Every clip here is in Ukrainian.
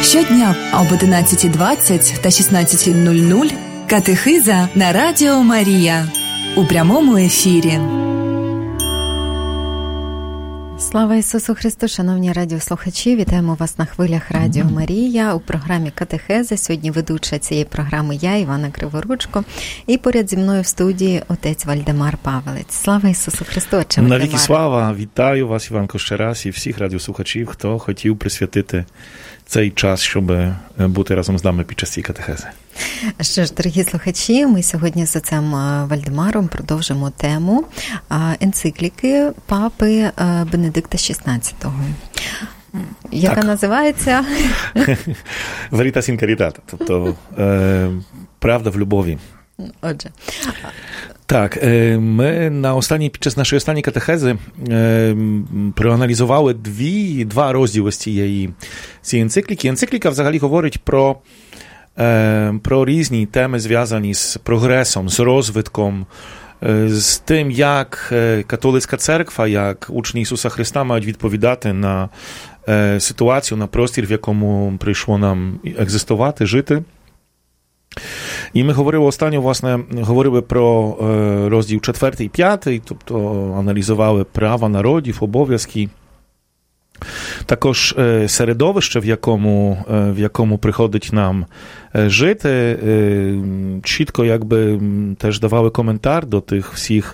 Щодня об 11:20 та 16:00 катехиза на Радіо Марія у прямому ефірі. Слава Ісусу Христу, шановні радіослухачі, вітаємо вас на хвилях Радіо Марія у програмі «Катехеза». Сьогодні ведуча цієї програми я, Івана Криворучко, і поряд зі мною в студії отець Вальдемар Павелець. Слава Ісусу Христу, отче Вальдемаре. Навіки слава, вітаю вас, Іванко, ще раз, і всіх радіослухачів, хто хотів присвятити цей час, щоб бути разом з нами під час цієї катехези. Що ж, дорогі слухачі, ми сьогодні з отцем Вальдемаром продовжимо тему енцикліки папи Бенедикта XVI, яка називається Veritas in Caritate, тобто правда в любові. Отже. Так, ми під час нашої останньої катехези проаналізували два розділи з цієї енцикліки. Енцикліка взагалі говорить про різні теми, зв'язані з прогресом, з розвитком, з тим, як католицька церква, як учні Ісуса Христа мають відповідати на ситуацію, на простір, в якому прийшло нам екзистувати, жити. І ми говорили про розділ 4 і 5, тобто аналізували права народів, обов'язки, також середовище, в якому приходить нам жити, чітко теж давали коментар до тих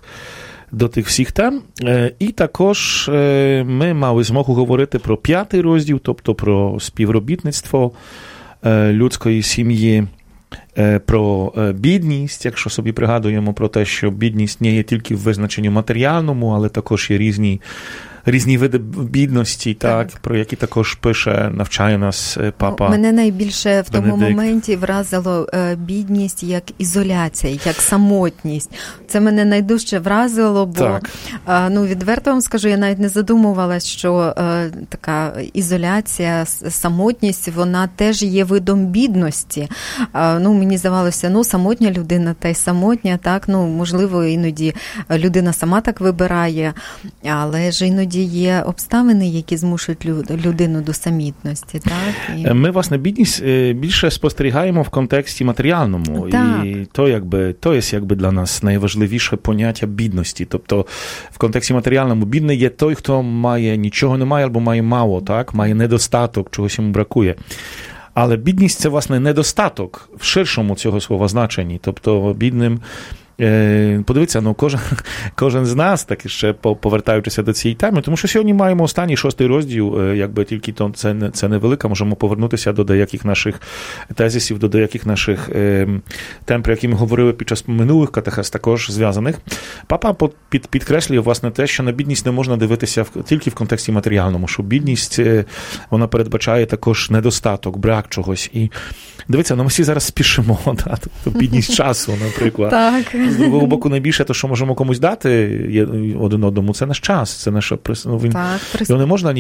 всіх тем. І також ми мали змогу говорити про 5 розділ, тобто про співробітництво людської сім'ї, про бідність, якщо собі пригадуємо про те, що бідність не є тільки в визначенні матеріальному, але також є різні види бідності, так, про які також навчає нас папа Мене найбільше в тому Бенедикт. моменті вразило бідність як ізоляція, як самотність. Це мене найдужче вразило, бо, відверто вам скажу, я навіть не задумувалась, що така ізоляція, самотність, вона теж є видом бідності. Мені здавалося, самотня людина та й самотня, так, можливо, іноді людина сама так вибирає, але ж іноді є обставини, які змушують людину до самітності, так? Ми, власне, бідність більше спостерігаємо в контексті матеріальному. Так. І то є для нас найважливіше поняття бідності. Тобто, в контексті матеріальному бідний є той, хто нічого не має або має мало, так? Має недостаток, чогось йому бракує. Але бідність – це, власне, недостаток в ширшому цього слова значенні. Тобто, бідним... Подивіться, кожен з нас, так і ще повертаючися до цієї теми, тому що сьогодні маємо останній 6 розділ, тільки це невелика, можемо повернутися до деяких наших тезисів, до деяких наших тем, про які ми говорили під час минулих катехез, також зв'язаних. Папа підкреслює, власне, те, що на бідність не можна дивитися тільки в контексті матеріальному, що бідність, вона передбачає також недостаток, брак чогось. І дивіться, ми всі зараз спішимо, тобто бідність часу, наприклад. Так. З другого боку, найбільше те, що можемо комусь дати один одному, це наш час, це наша його не можна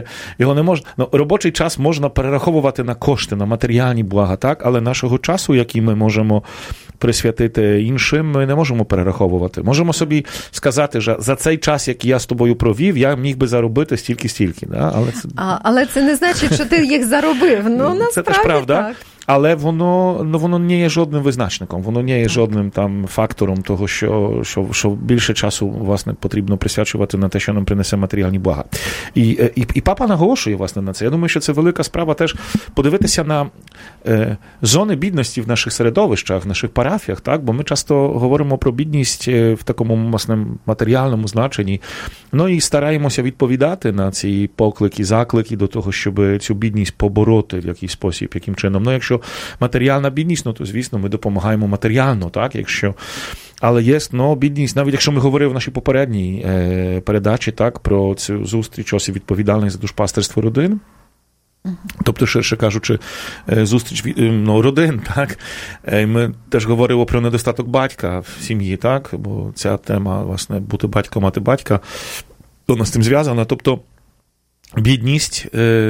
робочий час можна перераховувати на кошти, на матеріальні блага, так, але нашого часу, який ми можемо присвятити іншим, ми не можемо перераховувати. Можемо собі сказати, що за цей час, який я з тобою провів, я міг би заробити стільки-стільки. Да? Але це не значить, що ти їх заробив. Це теж правда. Так. Але воно не є жодним визначником, воно не є жодним фактором того, що більше часу, власне, потрібно присвячувати на те, що нам принесе матеріальні блага. І папа наголошує, власне, на це. Я думаю, що це велика справа теж подивитися на зони бідності в наших середовищах, в наших парафіях, так? Бо ми часто говоримо про бідність в такому, власне, матеріальному значенні. І стараємося відповідати на ці поклики, заклики до того, щоб цю бідність побороти в якийсь спосіб, яким чином. Якщо матеріальна бідність, то, звісно, ми допомагаємо матеріально, так, але є, бідність, навіть якщо ми говорили в нашій попередній передачі, так, про цю зустріч осіб відповідальних за душпастерство родин, тобто, ширше кажучи, зустріч родин, так, ми теж говорили про недостаток батька в сім'ї, так, бо ця тема, власне, бути батьком, мати батька, вона з цим зв'язана, тобто, бідність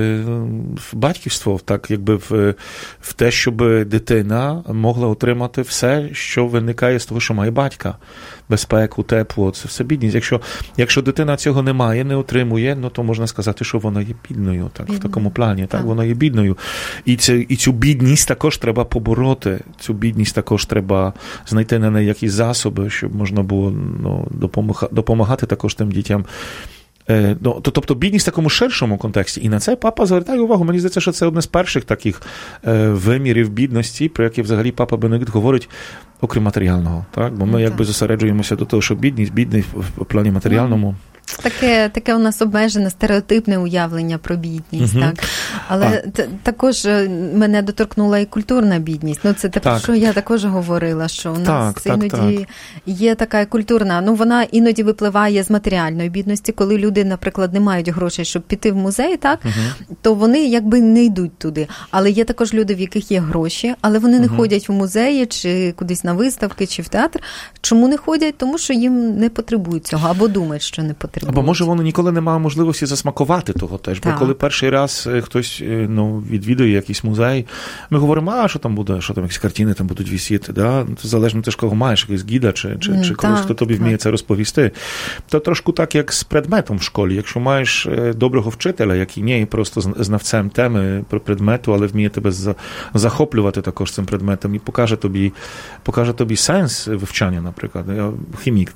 в батьківство, так, якби в те, щоб дитина могла отримати все, що виникає з того, що має батька. Безпеку, тепло, це все бідність. Якщо дитина цього не має, не отримує, ну, то можна сказати, що вона є бідною, так, в такому плані, так, вона є бідною. І цю бідність також треба побороти, цю бідність також треба знайти на неї якісь засоби, щоб можна було, ну, допомагати також тим дітям. Тобто бідність в такому ширшому контексті. І на це папа звертає увагу. Мені здається, що це одне з перших таких вимірів бідності, про які взагалі папа Бенедикт говорить, окрім матеріального. Так? Бо ми якби зосереджуємося до того, що бідний в плані матеріальному. Таке у нас обмежене, стереотипне уявлення про бідність. Так? Але також мене доторкнула і культурна бідність. Ну, це те, про що я також говорила, що у нас іноді є така культурна, ну, вона іноді випливає з матеріальної бідності, коли люди, наприклад, не мають грошей, щоб піти в музей, так, то вони якби не йдуть туди. Але є також люди, в яких є гроші, але вони не ходять в музеї, чи кудись на виставки, чи в театр. Чому не ходять? Тому що їм не потребують цього, або думають, що не потребують. Або, може, вони ніколи не мали можливості засмакувати того теж. Бо коли перший раз хтось, ну, відвідує якийсь музей, ми говоримо, а що там буде, що там якісь картини там будуть висіти, да? Залежно теж, кого маєш, якийсь гіда, чи когось, хто тобі вміє це розповісти. То трошки так, як з предметом в школі. Якщо маєш доброго вчителя, який не є просто знавцем теми про предмету, але вміє тебе захоплювати також цим предметом і покаже тобі сенс вивчання, наприклад. Я хімік.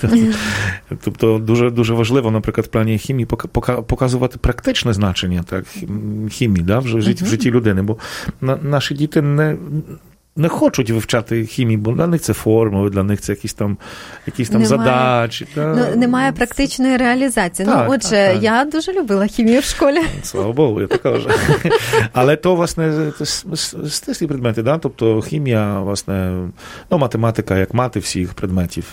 Тобто дуже важливо, наприклад, в плані хімії показувати практичне значення, так, хімії, да, в житті людини, бо наші діти не хочуть вивчати хімію, бо для них це формули, для них це якісь там задачі. Немає практичної реалізації. Я дуже любила хімію в школі. Слава Богу, я також. Але то, власне, стислі предмети, да? Тобто хімія, власне, ну, математика, як мати всіх предметів.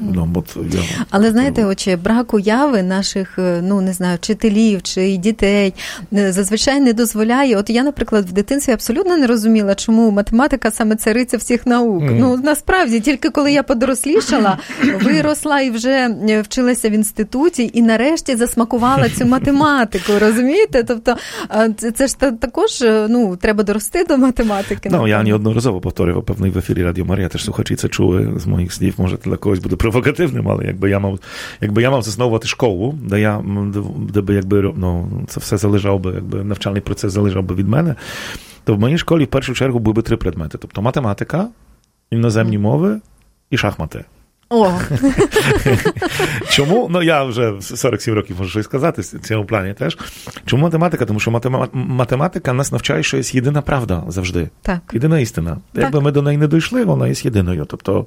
Але, знаєте, брак уяви наших, ну, не знаю, вчителів чи дітей зазвичай не дозволяє. От я, наприклад, в дитинстві абсолютно не розуміла, чому математика саме цариця всіх наук. Ну, насправді, тільки коли я подорослішала, виросла і вже вчилася в інституті, і нарешті засмакувала цю математику, розумієте? Тобто, це ж також, ну, треба дорости до математики. Ну, я неодноразово повторював, певний в ефірі Радіо Марія, теж слухачі це чули з моїх слів, може, для когось буде провокативним, але якби я мав засновувати школу, де би, якби, ну, це все залежав би, якби навчальний процес залежав би від мене, то в моїй школі в першу чергу були 3 предмети. Тобто математика, іноземні мови і шахмати. О! Чому? Ну, я вже 47 років можу щось сказати в цьому плані теж. Чому математика? Тому що математика нас навчає, що є єдина правда завжди. Так. Єдина істина. Якби ми до неї не дійшли, вона є єдиною. Тобто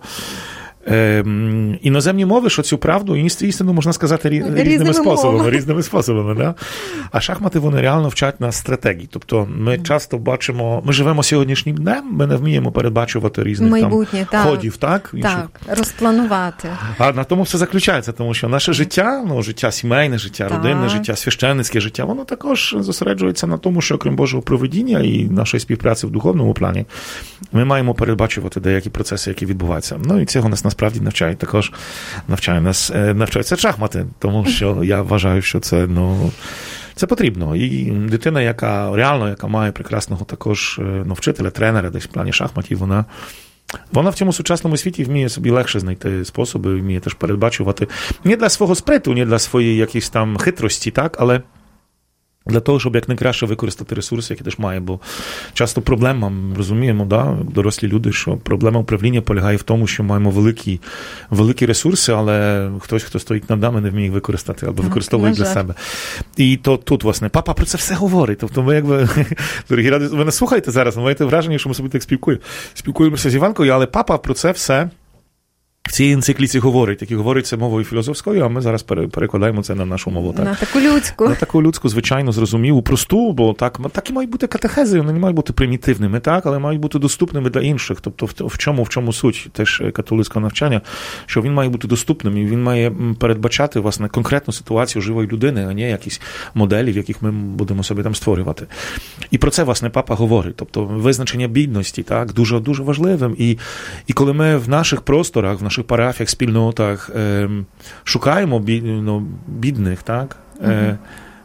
іноземні мови, що цю правду, істину можна сказати різними способами. Да? А шахмати, вони реально вчать нас стратегії. Тобто ми часто бачимо, ми живемо сьогоднішнім днем, ми не вміємо передбачувати різних ходів, так? Розпланувати. А на тому все заключається, тому що наше життя, ну, життя сімейне, життя родинне, життя священницьке життя, воно також зосереджується на тому, що окрім Божого провидіння і нашої співпраці в духовному плані, ми маємо передбачувати деякі процеси, які відбуваються. Ну, і цього нас насправді навчають також, навчаються шахмати, тому що я вважаю, що це, ну, це потрібно. І дитина, яка має прекрасного також, ну, вчителя, тренера десь в плані шахматів, вона в цьому сучасному світі вміє собі легше знайти способи, вміє теж передбачувати не для свого сприту, не для своєї якісь там хитрості, так, але для того, щоб якнайкраще використати ресурси, які теж має, бо часто проблема, ми розуміємо, да, дорослі люди, що проблема управління полягає в тому, що маємо великі ресурси, але хтось, хто стоїть над нами, не вміє їх використати або використовує для себе. І то тут, власне, папа про це все говорить. Тобто ми, якби, дорогі ради, ви не слухаєте зараз, ви маєте враження, що ми собі так спілкуємося з Іванкою, але папа про це все в цій енцикліці говорить, які говорить це мовою філософською, а ми зараз перекладаємо це на нашу мову. Так? На таку людську. На таку людську, звичайно, зрозумілу, просту, бо так і мають бути катехези, вони не мають бути примітивними, так, але мають бути доступними для інших. Тобто в чому суть теж католицького навчання, що він має бути доступним, і він має передбачати, власне, конкретну ситуацію живої людини, а не якісь моделі, в яких ми будемо собі там створювати. І про це, власне, папа говорить. Тобто визначення бідності, так, дуже важливим. І коли ми в наших просторах, в наших парафіях, спільнотах шукаємо бідних, так?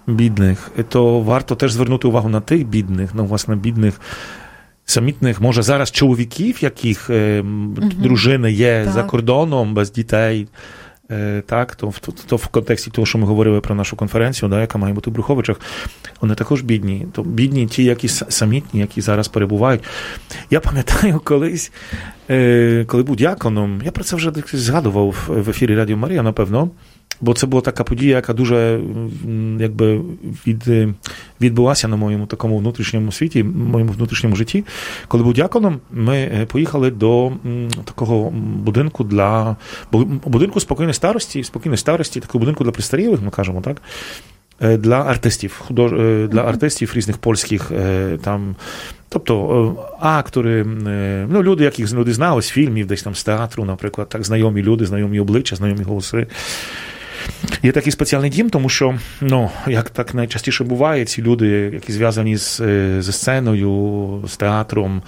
бідних, то варто теж звернути увагу на тих бідних, власне, бідних, самітних, може, зараз чоловіків, яких дружини є за кордоном, без дітей, так, то в контексті того, що ми говорили про нашу конференцію, да, яка має бути в Брюховичах, вони також бідні. То бідні ті, які самітні, які зараз перебувають. Я пам'ятаю колись, коли був діаконом, я про це вже згадував в ефірі Радіо Марія, напевно, бо це була така подія, яка дуже якби відбулася на моєму такому внутрішньому світі, моєму внутрішньому житті. Коли був діаконом, ми поїхали до такого будинку спокійної старості, такого будинку для престарілих, ми кажемо, так, для артистів різних польських там, тобто актори, люди, яких люди знали з фільмів, десь там з театру, наприклад, так, знайомі люди, знайомі обличчя, знайомі голоси. Є такий спеціальний дім, тому що, як так найчастіше буває, ці люди, які зв'язані зі сценою, з театром,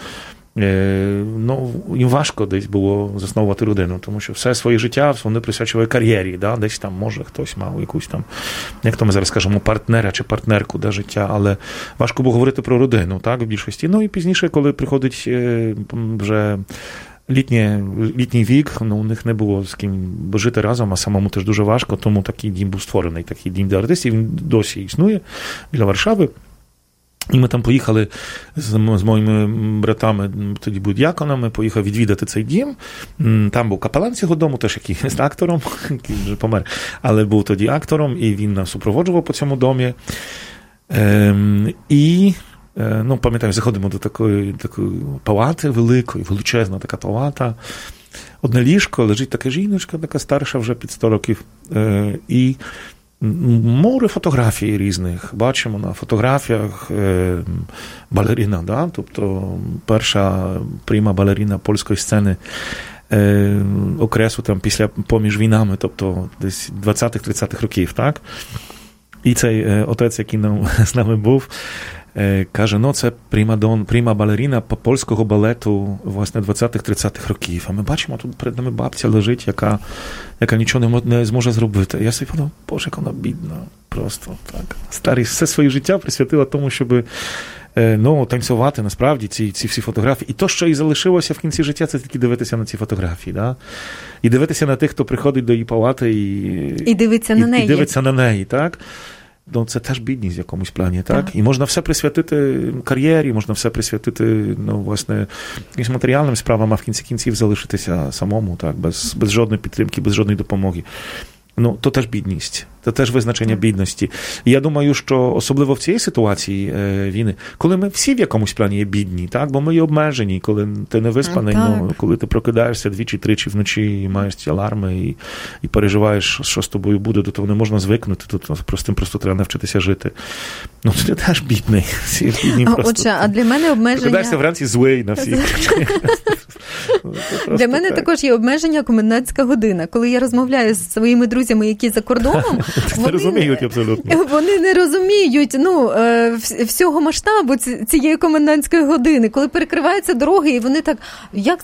їм важко десь було засновувати родину, тому що все своє життя вони присвячували кар'єрі, да? Десь там, може, хтось мав якусь там, як то ми зараз кажемо, партнера чи партнерку до життя, але важко було говорити про родину, так, в більшості. І пізніше, коли приходить вже літній вік, у них не було з ким жити разом, а самому теж дуже важко, тому такий дім був створений, такий дім для артистів, він досі існує біля Варшави. І ми там поїхали з моїми братами, тоді були діаконами, поїхав відвідати цей дім. Там був капелан цього дому, теж який з актором, який вже помер, але був тоді актором, і він нас супроводжував по цьому домі. І пам'ятаю, заходимо до такої палати великої, величезна така палата. Одне ліжко, лежить така жіночка, така старша вже під 100 років. І море фотографій різних. Бачимо на фотографіях балерина, да? Тобто перша пріма балерина польської сцени окресу там поміж війнами, тобто десь 20-30-х років, так? І цей отець, який з нами був, каже, це пріма балерина польського балету, власне, 20-30-х років. А ми бачимо, тут перед нами бабця лежить, яка нічого не зможе зробити. Я собі подумав, боже, як вона бідна, просто так. Старість все своє життя присвятила тому, щоб танцювати, насправді, ці всі фотографії. І то, що і залишилося в кінці життя, це тільки дивитися на ці фотографії, да? І дивитися на тих, хто приходить до її палати і дивиться на неї. І дивиться на неї, так? Це теж бідність в якомусь плані, так? І можна все присвятити кар'єрі, можна все присвятити, власне, якимось матеріальним справам, а в кінці кінців залишитися самому, так, без жодної підтримки, без жодної допомоги. То теж бідність, це теж визначення бідності. І я думаю, що особливо в цій ситуації війни, коли ми всі в якомусь плані є бідні, так, бо ми є обмежені, коли ти не виспаний, коли ти прокидаєшся 2-3 вночі і маєш ці аларми і переживаєш, що з тобою буде, до того не можна звикнути, тут просто треба навчитися жити. Ти теж бідний. Всі бідні просто. Отже, а для мене обмеження... Прокидаєшся вранці злий на всіх. Для мене також є обмеження комендантська година. Коли я розмовляю з своїми друзями, які за кордоном, вони не розуміють всього масштабу цієї комендантської години. Коли перекриваються дороги, і вони так, як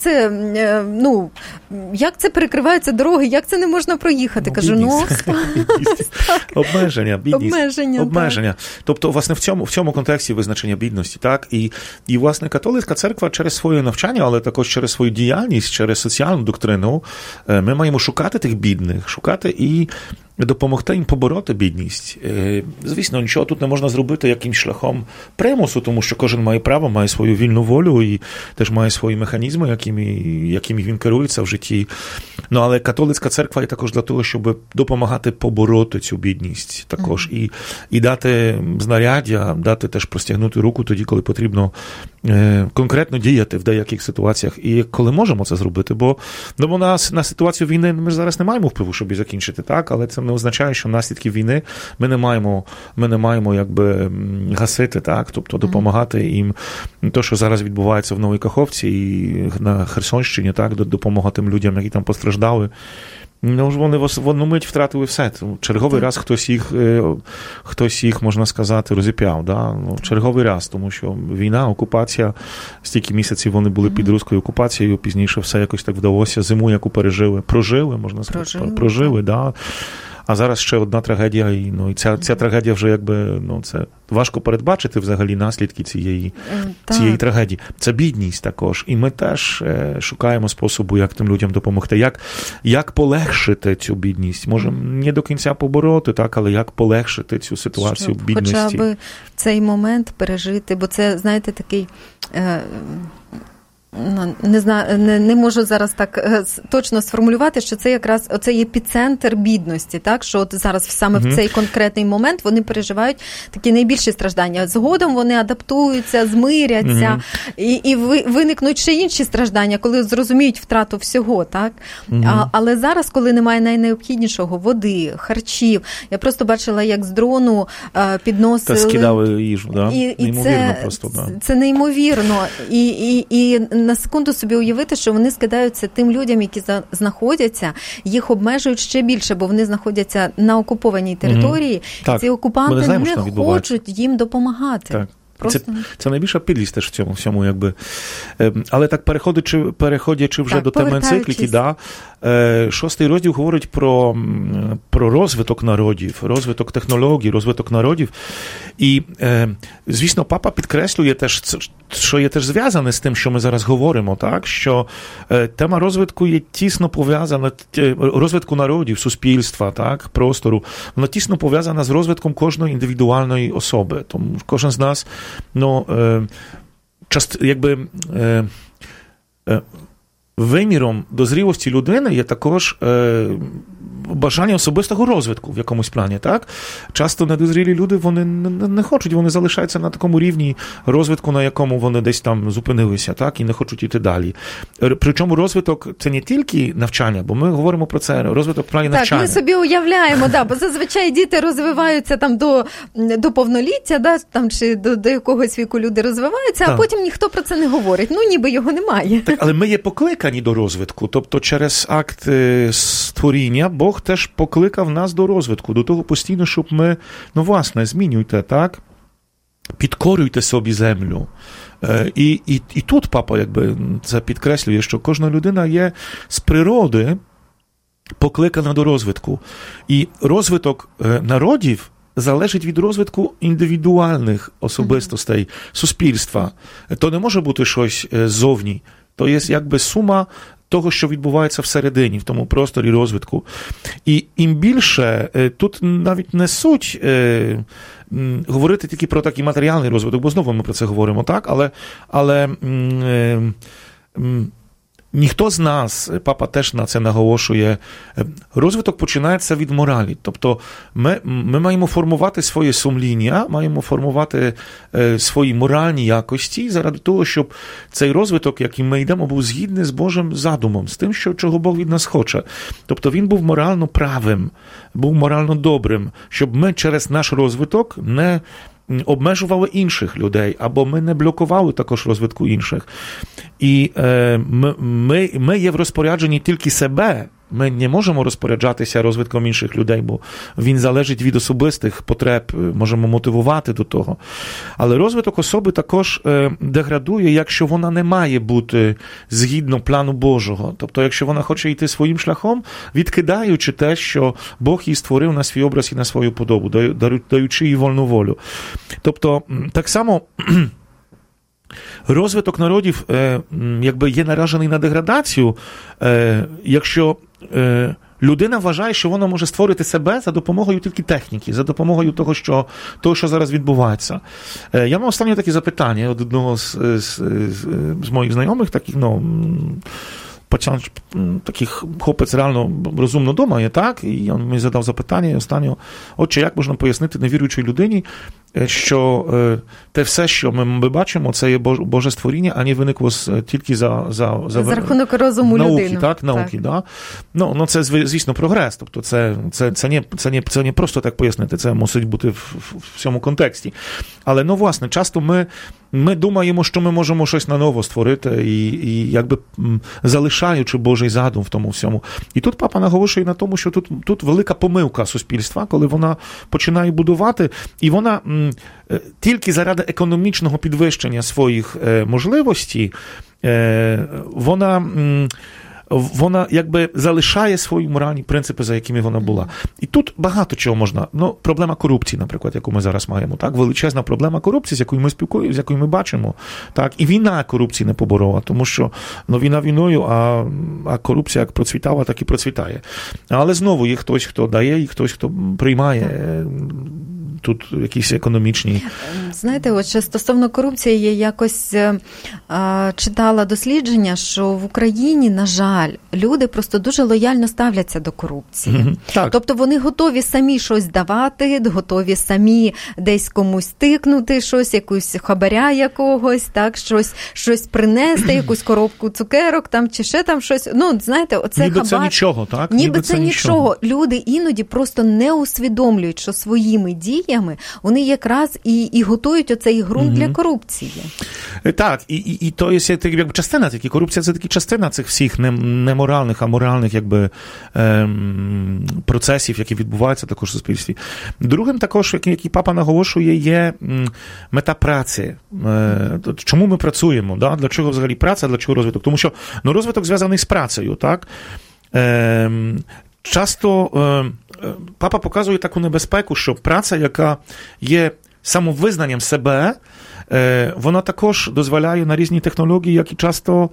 це перекриваються дороги, як це не можна проїхати? Кажу, обмеження, бідність. Обмеження. Тобто, власне, в цьому контексті визначення бідності, так? І, власне, католицька церква через своє навчання, але також через свою діяльність, через соціальну доктрину, ми маємо шукати тих бідних, шукати і допомогти їм побороти бідність. Звісно, нічого тут не можна зробити якимсь шляхом примусу, тому що кожен має право, має свою вільну волю і теж має свої механізми, якими він керується в житті. Але католицька церква є також для того, щоб допомагати побороти цю бідність також. І дати знаряддя, дати теж простягнути руку тоді, коли потрібно конкретно діяти в деяких ситуаціях. І коли можемо це зробити, бо на ситуацію війни ми ж зараз не маємо впливу, щоб її закінчити, так? Але це не означає, що наслідки війни ми не маємо якби гасити, так? Тобто допомагати їм. То, що зараз відбувається в Новій Каховці і на Херсонщині, так? Допомога тим людям, які там постраждали. Вони в одну мить втратили все. Черговий раз хтось їх, можна сказати, розіп'яв. Да? Черговий раз, тому що війна, окупація, стільки місяців вони були під руською окупацією, пізніше все якось так вдалося, зиму, яку прожили, можна сказати, прожили, да. а зараз ще одна трагедія, і ця трагедія вже якби, це важко передбачити взагалі наслідки цієї трагедії. Це бідність також. І ми теж шукаємо способу, як тим людям допомогти. Як полегшити цю бідність? Може, не до кінця побороти, так, але як полегшити цю ситуацію бідності? Хоча б цей момент пережити, бо це, знаєте, такий... Не знаю, не можу зараз так точно сформулювати, що це якраз оцей епіцентр бідності, так, що от зараз саме в цей конкретний момент вони переживають такі найбільші страждання. Згодом вони адаптуються, змиряться, і виникнуть ще інші страждання, коли зрозуміють втрату всього, так? Але зараз, коли немає найнеобхіднішого, води, харчів, я просто бачила, як з дрону підносили... Та скидали їжу, да? Неймовірно просто, да. Це неймовірно. І на секунду собі уявити, що вони скидаються тим людям, які знаходяться, їх обмежують ще більше, бо вони знаходяться на окупованій території, і ці окупанти знаємо, не хочуть їм допомагати. Так. Це найбільша підлість теж в цьому всьому, якби. Але так, переходячи вже до теми енцикліки, 6-й розділ говорить про розвиток народів, розвиток технологій, розвиток народів. І, звісно, папа підкреслює теж, що є теж зв'язане з тим, що ми зараз говоримо, так? Що тема розвитку є тісно пов'язана, розвитку народів, суспільства, так? Простору, вона тісно пов'язана з розвитком кожної індивідуальної особи. Тому кожен з нас, виміром дозрілості людини є також бажання особистого розвитку в якомусь плані, так? Часто недозрілі люди, вони не хочуть, вони залишаються на такому рівні розвитку, на якому вони десь там зупинилися, так? І не хочуть йти далі. Причому розвиток – це не тільки навчання, бо ми говоримо про це, розвиток в плані навчання. Так, ми собі уявляємо, бо зазвичай діти розвиваються там до повноліття, там, чи до якогось віку люди розвиваються, а потім ніхто про це не говорить. Ніби його немає. Так, але ми є покликані до розвитку. Тобто через акт створіння Бог теж покликав нас до розвитку, до того постійно, щоб ми, власне, змінюйте, так? Підкорюйте собі землю. І тут папа, якби, це підкреслює, що кожна людина є з природи покликана до розвитку. І розвиток народів залежить від розвитку індивідуальних особистостей, суспільства. То не може бути щось ззовні. То є якби сума того, що відбувається всередині, в тому просторі розвитку. І їм більше, тут навіть не суть говорити тільки про такий матеріальний розвиток, бо знову ми про це говоримо, так? Але ніхто з нас, папа теж на це наголошує, розвиток починається від моралі. Тобто ми маємо формувати своє сумління, маємо формувати свої моральні якості заради того, щоб цей розвиток, яким ми йдемо, був згідний з Божим задумом, з тим, чого Бог від нас хоче. Тобто він був морально правим, був морально добрим, щоб ми через наш розвиток не обмежували інших людей, або ми не блокували також розвитку інших. І ми є в розпорядженні тільки себе. Ми не можемо розпоряджатися розвитком інших людей, бо він залежить від особистих потреб, можемо мотивувати до того. Але розвиток особи також деградує, якщо вона не має бути згідно плану Божого. Тобто, якщо вона хоче йти своїм шляхом, відкидаючи те, що Бог її створив на свій образ і на свою подобу, даючи їй вольну волю. Тобто, так само розвиток народів якби є наражений на деградацію, якщо людина вважає, що вона може створити себе за допомогою тільки техніки, за допомогою того, що зараз відбувається. Я мав останнє таке запитання від одного з моїх знайомих, таких, таких хлопець реально розумно думає, так? І я мені задав запитання останнього: отче, як можна пояснити невіруючій людині, що те все, що ми бачимо, це є Боже створіння, а не виникло тільки за рахунок розуму людини. Так, науки, так. Ну, це, звісно, прогрес. Тобто це не просто так пояснити, це мусить бути в цьому контексті. Але, власне, часто ми думаємо, що ми можемо щось наново створити, і якби залишаючи Божий задум в тому всьому. І тут папа наголошує на тому, що тут велика помилка суспільства, коли вона починає будувати, і вона тільки заради економічного підвищення своїх можливостей, вона вона якби залишає свої моральні принципи, за якими вона була. І тут багато чого можна. Ну, проблема корупції, наприклад, яку ми зараз маємо, так? Величезна проблема корупції, з якою ми спілкуємося, з якою ми бачимо, так? І війна корупції не поборола, тому що, ну, війна війною, а корупція як процвітала, так і процвітає. Але знову є хтось, хто дає, і хтось, хто приймає тут якісь економічні... Знаєте, от ще стосовно корупції, я якось читала дослідження, що в Україні, на жаль, люди просто дуже лояльно ставляться до корупції. Так. Тобто вони готові самі щось давати, готові самі десь комусь тикнути, щось, якусь хабаря якогось, так, щось принести, якусь коробку цукерок там, чи ще там щось. Ну, знаєте, оце ніби хабар. Це нічого, так? Ніби це нічого. Люди іноді просто не усвідомлюють, що своїми діями вони якраз і готують оцей ґрунт для корупції. Так, і то є якби частина, тільки корупція – це таки частина цих всіх неморальних, аморальних якби процесів, які відбуваються також в суспільстві. Другим також, який папа наголошує, є мета праці. Чому ми працюємо? Да? Для чого взагалі праця, для чого розвиток? Тому що розвиток зв'язаний з працею, так? Часто папа показує таку небезпеку, що праця, яка є самовизнанням себе, вона також дозволяє на різні технології, які часто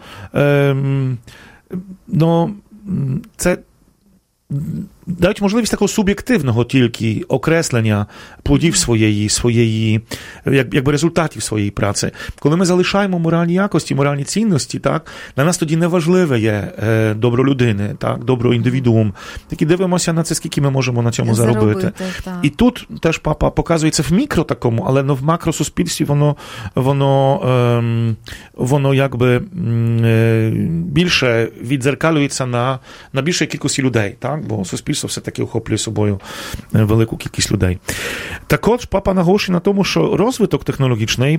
це дають можливість такого суб'єктивного тільки окреслення плодів своєї якби результатів своєї праці. Коли ми залишаємо моральні якості, моральні цінності, так, для нас тоді неважливе є добро людини, так, добро індивідуум. Тільки дивимося на це, скільки ми можемо на цьому заробити. І тут теж папа показує це в мікро такому, але в макросуспільстві воно якби більше віддзеркалюється на більшій кількості людей, так, бо суспільство все-таки охоплює собою велику кількість людей. Також папа наголошує на тому, що розвиток технологічний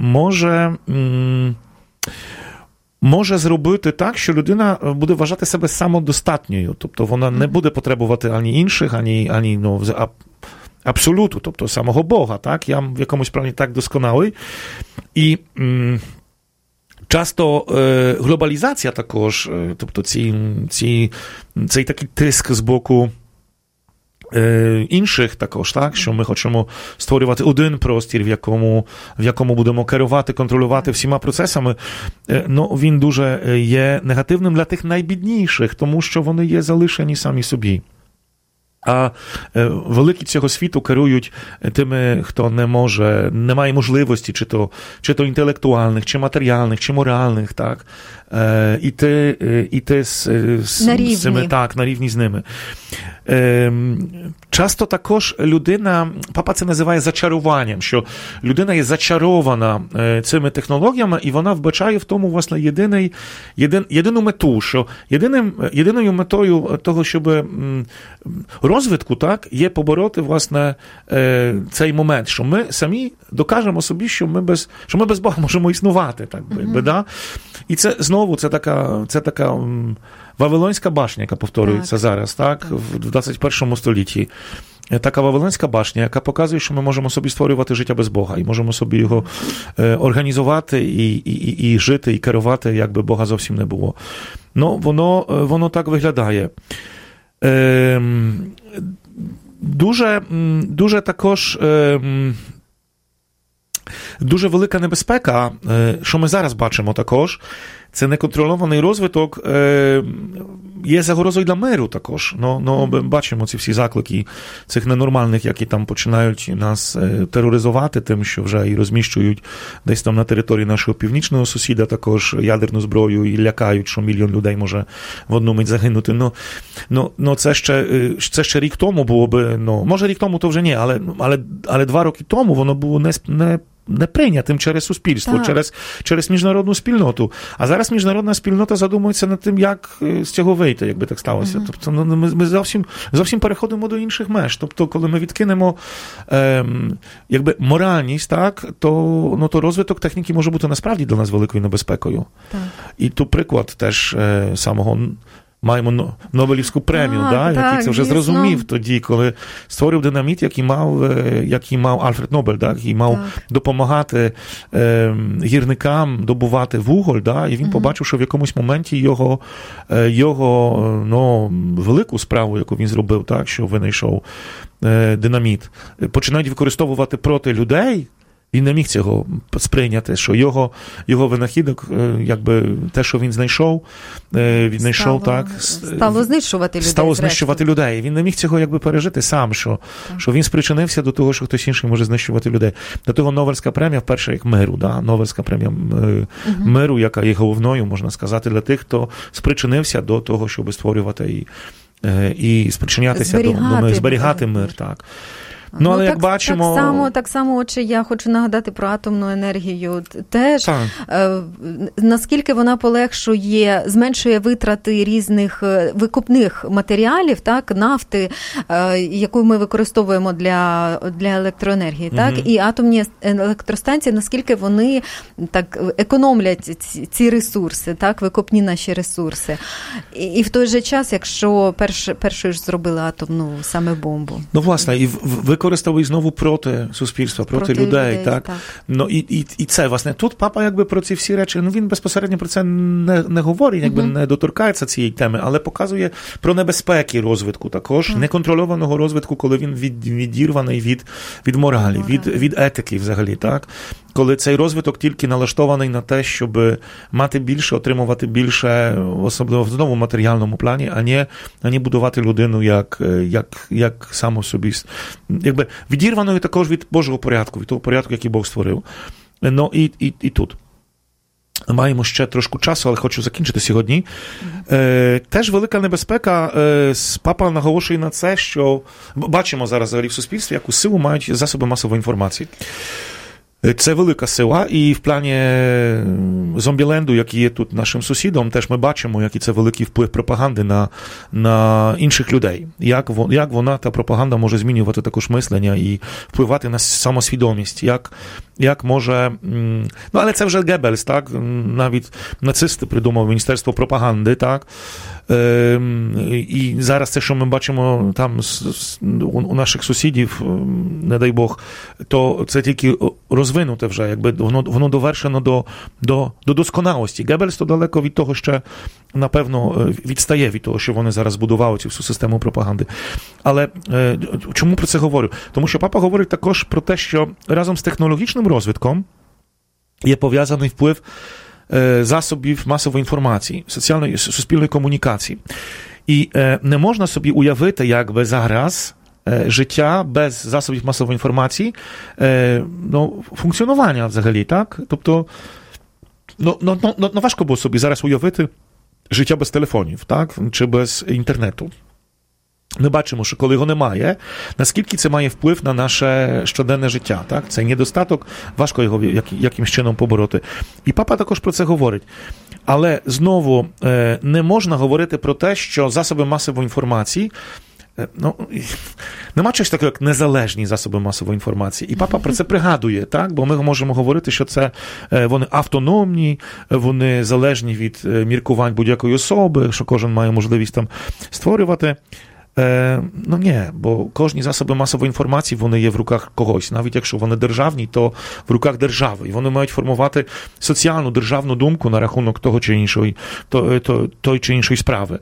може зробити так, що людина буде вважати себе самодостатньою. Тобто вона не буде потребувати ані інших, ані абсолюту, тобто самого Бога. Так? Я в якомусь плані так досконалий. І часто глобалізація також, тобто цей такий тиск з боку інших також, так, що ми хочемо створювати один простір, в якому будемо керувати, контролювати всіма процесами, він дуже є негативним для тих найбідніших, тому що вони є залишені самі собі. А великі цього світу керують тими, хто не має можливості, чи то інтелектуальних, чи матеріальних, чи моральних, так, іти з цими, так, на рівні з ними. Часто також людина, папа це називає зачаруванням, що людина є зачарована цими технологіями, і вона вбачає в тому, власне, єдину мету, що єдиною метою того, щоб розвитку, так, є побороти, власне, цей момент, що ми самі докажемо собі, що ми без Бога можемо існувати, так би, да? І це знову, це така Вавилонська башня, яка повторюється зараз, так, в 21 столітті. Така Вавилонська башня, яка показує, що ми можемо собі створювати життя без Бога, і можемо собі його організувати і жити, і керувати, якби Бога зовсім не було. Воно так виглядає. Дуже також дуже велика небезпека, що ми зараз бачимо також, це неконтрольований розвиток є загрозою для миру також. Бачимо ці всі заклики цих ненормальних, які там починають нас тероризувати тим, що вже і розміщують десь там на території нашого північного сусіда також ядерну зброю і лякають, що 1 мільйон людей може в одну мить загинути. Це ще рік тому було би, може рік тому то вже ні, але 2 роки тому воно було не прийнятим через суспільство, через міжнародну спільноту. А зараз міжнародна спільнота задумується над тим, як з цього вийти, якби так сталося. Тобто ми зовсім переходимо до інших меж. Тобто, коли ми відкинемо якби моральність, так, то розвиток техніки може бути насправді для нас великою небезпекою. Так. І тут приклад теж самого маємо Нобелівську премію, який це вже зрозумів тоді, коли створив динаміт, який мав Альфред Нобель, який мав допомагати гірникам добувати вуголь, і він побачив, що в якомусь моменті його велику справу, яку він зробив, що винайшов динаміт, починають використовувати проти людей. Він не міг цього сприйняти, що його винахідок, якби те, що він знайшов, стало знищувати людей. Стало знищувати людей. Він не міг цього якби пережити сам, що він спричинився до того, що хтось інший може знищувати людей. До того Нобелівська премія, вперше як миру, Нобелівська премія миру, яка є головною, можна сказати, для тих, хто спричинився до того, щоб створювати і спричинятися до зберігати мир, так. Але як бачимо... Так само, отже, я хочу нагадати про атомну енергію теж. Наскільки вона полегшує, зменшує витрати різних викупних матеріалів, нафти, яку ми використовуємо для електроенергії, і атомні електростанції, наскільки вони так економлять ці ресурси, викупні наші ресурси. І в той же час, якщо першою ж зробили атомну саме бомбу. Власне, і використовують знову проти суспільства, проти людей. Так? І це, власне, тут папа якби про ці всі речі, він безпосередньо про це не говорить, якби не доторкається цієї теми, але показує про небезпеки розвитку також, неконтрольованого розвитку, коли він відірваний від моралі, від етики взагалі, так? Коли цей розвиток тільки налаштований на те, щоб мати більше, отримувати більше, особливо в знову матеріальному плані, а не будувати людину як саму собі. Якби відірваною також від Божого порядку, від того порядку, який Бог створив. І тут. Маємо ще трошку часу, але хочу закінчити сьогодні. Теж велика небезпека. Папа наголошує на це, що бачимо зараз взагалі в суспільстві, яку силу мають засоби масової інформації. Це велика сила, і в плані Зомбіленду, який є тут нашим сусідом, теж ми бачимо, який це великий вплив пропаганди на інших людей. Як вона, та пропаганда, може змінювати також мислення і впливати на самосвідомість. Як може... але це вже Геббельс, так? Навіть нацисти придумали Міністерство пропаганди, так? І зараз це, що ми бачимо там у наших сусідів, не дай Бог, то це тільки розвинуте вже, якби воно довершено до досконалості. Геббельс то далеко від того ще, напевно, відстає від того, що вони зараз будували цю всю систему пропаганди. Але чому про це говорю? Тому що папа говорить також про те, що разом з технологічним розвитком є пов'язаний вплив засобів масової інформації, суспільної комунікації. І не можна собі уявити, якби зараз життя без засобів масової інформації, функціонування взагалі, так? Тобто, важко було собі зараз уявити життя без телефонів, так? Чи без інтернету. Ми бачимо, що коли його немає, наскільки це має вплив на наше щоденне життя. Так? Цей недостаток, важко його якимось чином побороти. І папа також про це говорить. Але знову не можна говорити про те, що засоби масової інформації, нема чогось такого, як незалежні засоби масової інформації. І папа про це пригадує, так? Бо ми можемо говорити, що це вони автономні, вони залежні від міркувань будь-якої особи, що кожен має можливість там створювати. Ні, бо кожні засоби масової інформації, вони є в руках когось. Навіть якщо вони державні, то в руках держави. І вони мають формувати соціальну державну думку на рахунок того чи іншої, той чи іншої справи.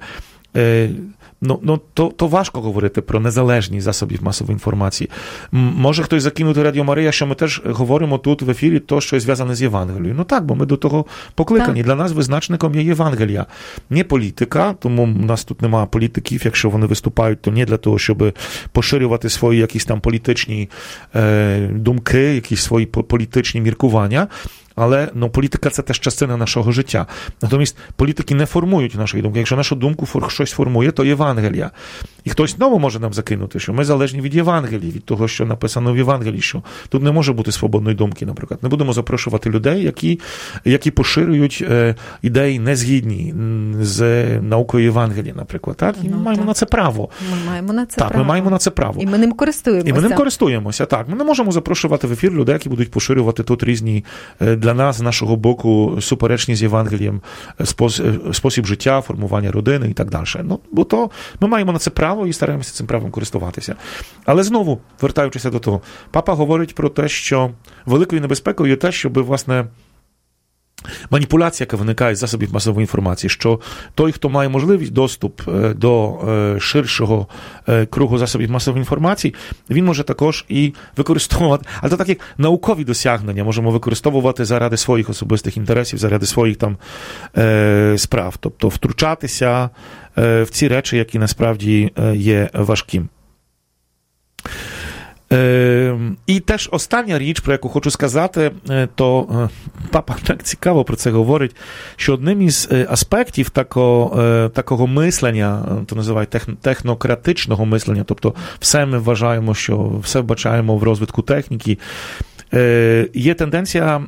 То важко говорити про незалежність засобів масової інформації. Може хтось закинути Радіо Марія, що ми теж говоримо тут в ефірі то, що зв'язане з Євангелією. Так, бо ми до того покликані. Для нас визначником є Євангелія. Не політика, тому у нас тут немає політиків, якщо вони виступають, то не для того, щоб поширювати свої якісь там політичні думки, якісь свої політичні міркування. Але політика – це теж частина нашого життя. Натомість політики не формують нашої думки. Якщо нашу думку щось формує, то Євангелія. Євангелія. І хтось знову може нам закинути, що ми залежні від Євангелії, від того, що написано в Євангелії, що тут не може бути свободної думки, наприклад. Не будемо запрошувати людей, які поширюють ідеї незгідні з наукою Євангелія, наприклад. Так? І ми маємо на це право. Ми маємо на це право. Так, ми маємо на це право. І ми ним користуємося. І ми ним користуємося, так. Ми не можемо запрошувати в ефір людей, які будуть поширювати тут різні для нас, з нашого боку, суперечні з Євангелієм спосіб життя, формування родини і так далі. Ну, бо то ми маємо на це право і стараємося цим правом користуватися. Але знову, вертаючися до того, папа говорить про те, що великою небезпекою є те, щоб, власне, маніпуляція, яка виникає з засобів масової інформації, що той, хто має можливість доступ до ширшого кругу засобів масової інформації, він може також і використовувати, але це так як наукові досягнення можемо використовувати заради своїх особистих інтересів, заради своїх там справ, тобто втручатися в ці речі, які насправді є важким. І теж остання річ, про яку хочу сказати, то папа так цікаво про це говорить, що одним із аспектів такого мислення, то називають технократичного мислення, тобто все ми вважаємо, що все вбачаємо в розвитку техніки, є тенденція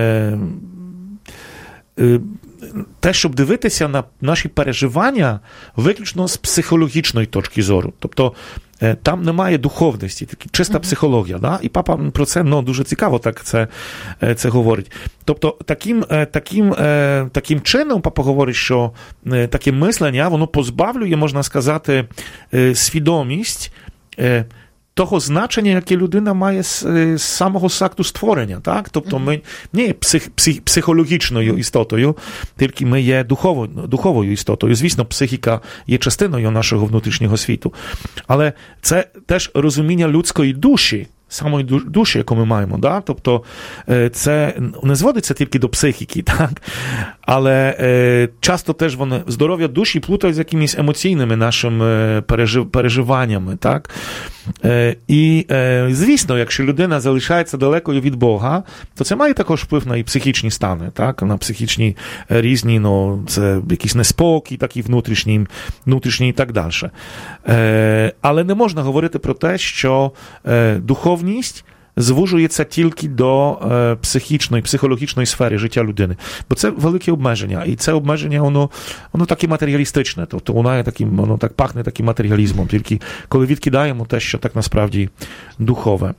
те, щоб дивитися на наші переживання виключно з психологічної точки зору. Тобто там немає духовності, такі чиста психологія. Да? І папа про це дуже цікаво так це говорить. Тобто таким чином папа говорить, що таке мислення, воно позбавлює, можна сказати, свідомість того значення, яке людина має з самого акту створення. Так? Тобто ми не є психологічною істотою, тільки ми є духовою істотою. Звісно, психіка є частиною нашого внутрішнього світу. Але це теж розуміння людської душі, самої душі, яку ми маємо. Да? Тобто це не зводиться тільки до психіки, так? Але часто теж здоров'я душі плутають з якимись емоційними нашими переживаннями. Так? І, звісно, якщо людина залишається далекою від Бога, то це має також вплив на і психічні стани, так? На психічні різні, це якийсь неспокій, такий внутрішній і так далі. Але не можна говорити про те, що духовність звужується тільки до психологічної сфери життя людини. Бо це велике обмеження. І це обмеження, воно таке матеріалістичне. Тобто воно так пахне таким матеріалізмом. Тільки коли відкидаємо те, що так насправді духове.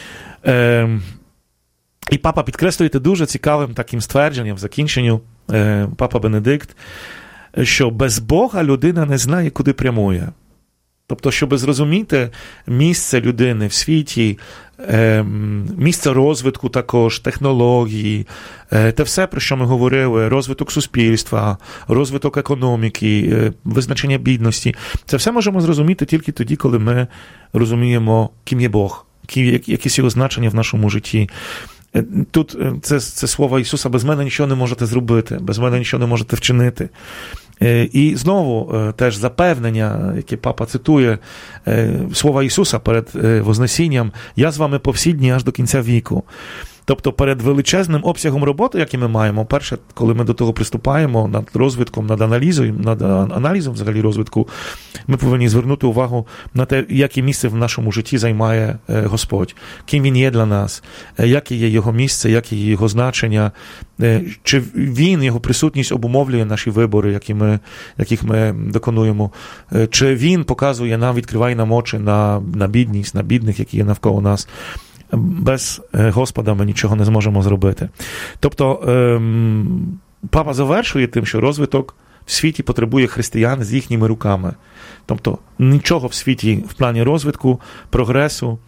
І папа підкреслює дуже цікавим таким ствердженням в закінченню, папа Бенедикт, що без Бога людина не знає, куди прямує. Тобто, щоб зрозуміти місце людини в світі, місце розвитку також, технології, те все, про що ми говорили, розвиток суспільства, розвиток економіки, визначення бідності, це все можемо зрозуміти тільки тоді, коли ми розуміємо, ким є Бог, якесь його значення в нашому житті. Тут це слово Ісуса: без мене нічого не можете зробити, без мене нічого не можете вчинити. І знову теж запевнення, яке папа цитує, слова Ісуса перед Вознесінням: «Я з вами по всі дні аж до кінця віку». Тобто перед величезним обсягом роботи, який ми маємо, перше, коли ми до того приступаємо, над розвитком, над аналізом взагалі розвитку, ми повинні звернути увагу на те, яке місце в нашому житті займає Господь, ким Він є для нас, яке є Його місце, яке є Його значення, чи Він, Його присутність обумовлює наші вибори, яких ми доконуємо, чи Він показує нам, відкриває нам очі на бідність, на бідних, які є навколо нас. Без Господа ми нічого не зможемо зробити. Тобто папа завершує тим, що розвиток в світі потребує християн з їхніми руками. Тобто нічого в світі в плані розвитку, прогресу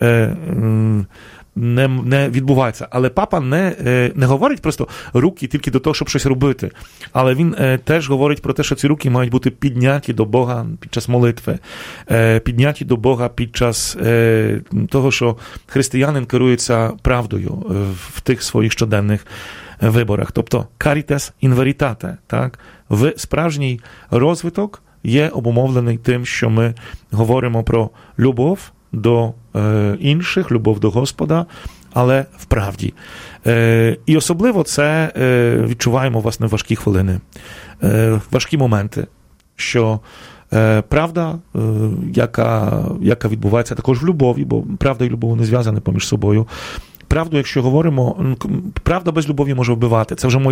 не відбувається. Але папа не говорить просто руки тільки до того, щоб щось робити. Але він теж говорить про те, що ці руки мають бути підняті до Бога під час молитви, підняті до Бога під час того, що християнин керується правдою в тих своїх щоденних виборах. Тобто caritas in veritate, так? Справжній розвиток є обумовлений тим, що ми говоримо про любов до інших, любов до Господа, але в правді. І особливо це відчуваємо, власне, в важкі хвилини, важкі моменти, що Правда, яка відбувається також в любові, бо правда і любов не зв'язані поміж собою. Правду, якщо говоримо, правда без любові може вбивати. Це вже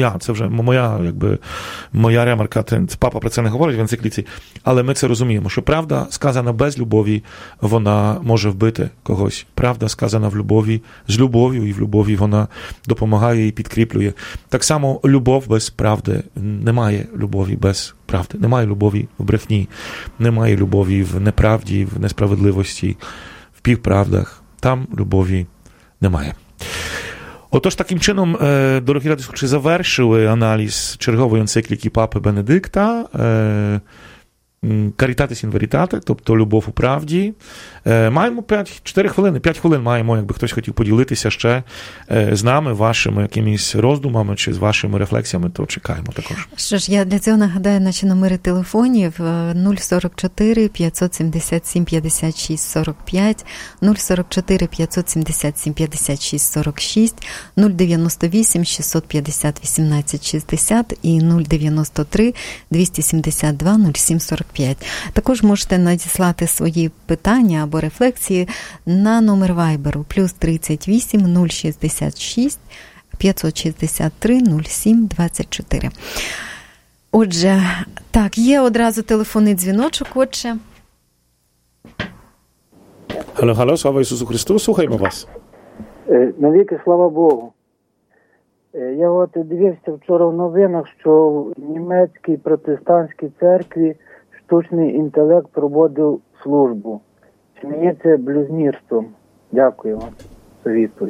моя ремарка. Папа про це не говорить в енцикліці, але ми це розуміємо, що правда, сказана без любові, вона може вбити когось. Правда, сказана в любові, з любов'ю, і в любові вона допомагає і підкріплює. Так само любов без правди. Немає любові без правди. Немає любові в брехні. Немає любові в неправді, в несправедливості, в півправдах. Там любові немає. Отож, таким чином, дорогі радіослухачі, завершили аналіз чергової енцикліки Папи Бенедикта Caritatis in Veritate, тобто любов у правді. Маємо 5 хвилин маємо, якби хтось хотів поділитися ще з нами вашими якимись роздумами чи з вашими рефлексіями, то чекаємо також. Що ж, я для цього нагадаю наші номери телефонів 044 577 56 45, 044 577 56 46, 098 650 18 60 і 093 272 07 45. Також можете надіслати свої питання або рефлексії на номер Вайберу +38 066 563 07 24. Отже, так, є одразу телефонний дзвіночок, отже. Алло, слава Ісусу Христу, слухаємо вас. Навіки слава Богу. Я от дивився вчора в новинах, що в німецькій протестантській церкві штучний інтелект проводив службу. Чи не є це блюзнірством? Дякую вам за відповідь.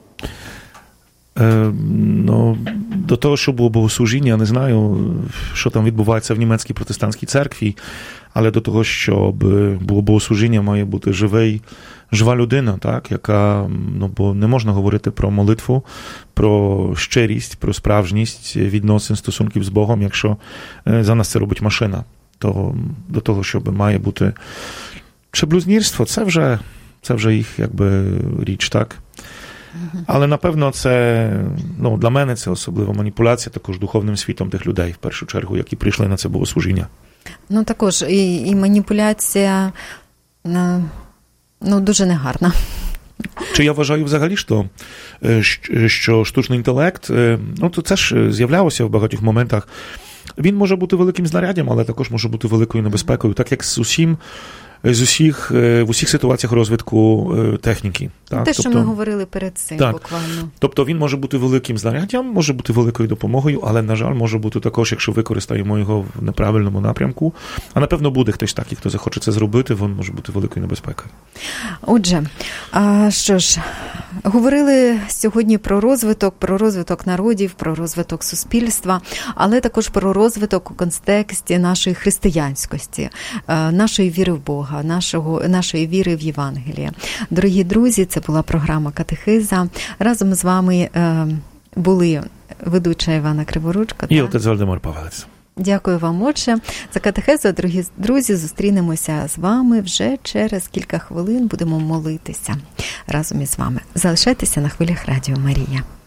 До того, що було богослужіння, я не знаю, що там відбувається в німецькій протестантській церкві, але до того, щоб було богослужіння, має бути жива людина, так, яка, бо не можна говорити про молитву, про щирість, про справжність відносин, стосунків з Богом, якщо за нас це робить машина. То до того, щоб має бути чи блюзнірство, це вже їх якби річ, так? Але, напевно, це, для мене це особливо маніпуляція також духовним світом тих людей, в першу чергу, які прийшли на це богослужіння. Також і маніпуляція, дуже негарна. Чи я вважаю взагалі, що штучний інтелект, то це ж з'являлося в багатьох моментах. Він може бути великим знаряддям, але також може бути великою небезпекою, так як в усіх ситуаціях розвитку техніки. Так? Те, що ми говорили перед цим, так. Буквально. Тобто він може бути великим знаряддям, може бути великою допомогою, але, на жаль, може бути також, якщо використаємо його в неправильному напрямку. А, напевно, буде хтось такий, хто захоче це зробити, він може бути великою небезпекою. Отже, що ж, говорили сьогодні про розвиток народів, про розвиток суспільства, але також про розвиток у контексті нашої християнськості, нашої віри в Бога, нашої віри в Євангеліє. Дорогі друзі, це була програма «Катехиза». Разом з вами були ведуча Івана Криворучко і отець Вальдемар Павелець. Дякую вам, отче, за катехезу. Дорогі друзі, зустрінемося з вами вже через кілька хвилин. Будемо молитися разом із вами. Залишайтеся на хвилях Радіо Марія.